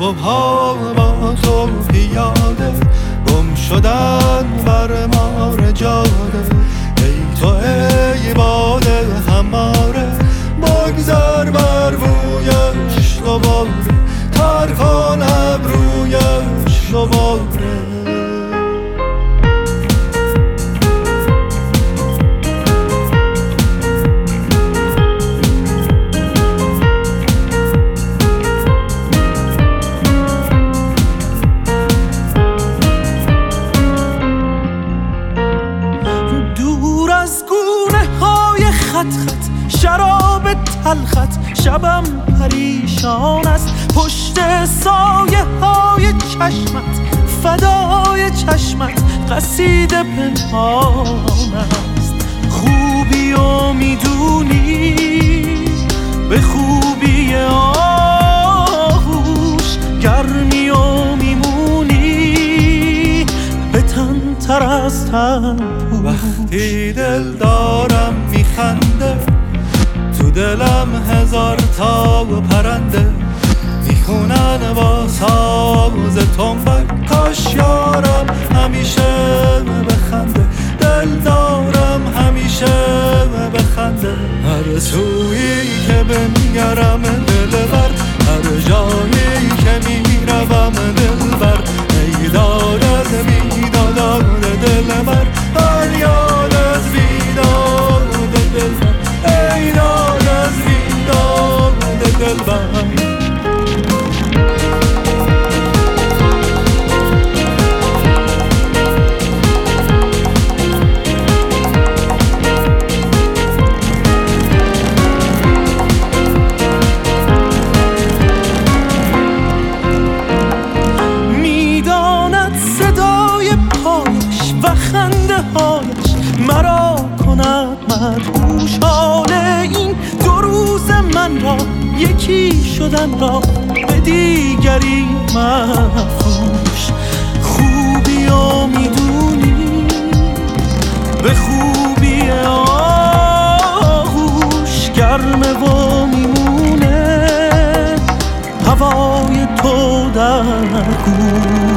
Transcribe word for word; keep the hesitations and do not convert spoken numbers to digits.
پا با تو پیاده گم شدن بر مار جاده. ای تو ای باده هماره بگذر بر رویش دوباره تر کن ابرویش دوباره. خط خط شراب تلخت شبم پریشان است پشت سایه های چشمت فدای چشمت قصیده پنهان است. خوبی و میدونی به خوبی آغوش گرمی و میمونی به تن تر از تن. وقتی دل دارم میخنده تو دلم هزار تا پرنده میخونن با ساز تنبک. کاش یارم همیشه بخنده دل دارم همیشه بخنده. هر سویی که بنگرم دلبر هر جایی که میروم دلبر ای داد از بیداد دلبر فریاد از بیداد دلبر ای داد از بیداد دلبر. مرا کند مدهوش حال این دو روز من را یکی شدن را به دیگری مفروش. خوبی و میدونی به خوبی آغوش گرمه و میمونه هوای تو در گوش.